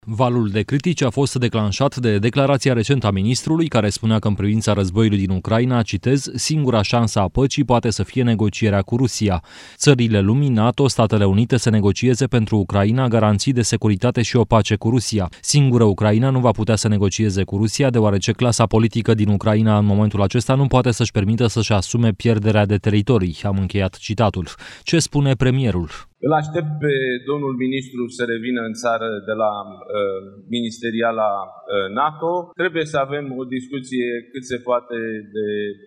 Valul de critici a fost declanșat de declarația recentă a ministrului, care spunea că în privința războiului din Ucraina, citez, singura șansă a păcii poate să fie negocierea cu Rusia. Țările lumii, NATO, Statele Unite să negocieze pentru Ucraina garanții de securitate și o pace cu Rusia. Singură Ucraina nu va putea să negocieze cu Rusia, deoarece clasa politică din Ucraina în momentul acesta nu poate să-și permită să-și asume pierderea de teritorii. Am încheiat citatul. Ce spune premierul? Îl aștept pe domnul ministru să revină în țară de la ministeriala NATO. Trebuie să avem o discuție cât se poate de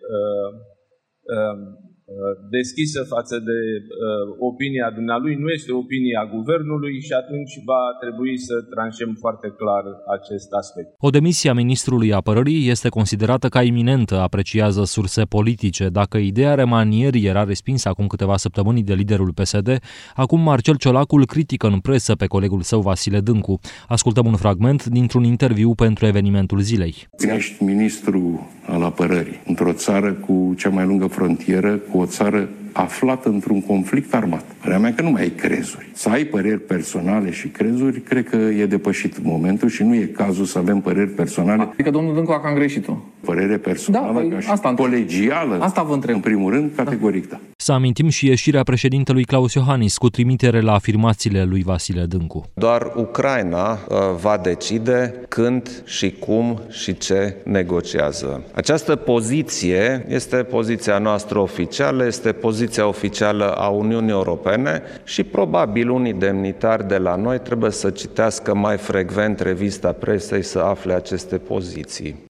deschisă față de opinia dumnealui. Nu este opinia guvernului și atunci va trebui să tranșăm foarte clar acest aspect. O demisie a ministrului apărării este considerată ca iminentă, apreciază surse politice. Dacă ideea remanierii era respinsă acum câteva săptămâni de liderul PSD, acum Marcel Ciolacu îl critică în presă pe colegul său Vasile Dâncu. Ascultăm un fragment dintr-un interviu pentru evenimentul zilei. Când ești ministru al apărării într-o țară cu cea mai lungă frontieră, cu o țară aflată într-un conflict armat. Părerea mea că nu mai ai crezuri. Să ai păreri personale și crezuri, cred că e depășit momentul și nu e cazul să avem păreri personale. Adică domnul Dâncu a cam greșit-o. Părere personală, ca și asta colegială, asta vă întreb. În primul rând, categoric da. Să amintim și ieșirea președintelui Claus Iohannis cu trimitere la afirmațiile lui Vasile Dâncu. Doar Ucraina va decide când și cum și ce negociază. Această poziție este poziția noastră oficială, este poziția oficială a Uniunii Europene și probabil unii demnitari de la noi trebuie să citească mai frecvent revista presei să afle aceste poziții.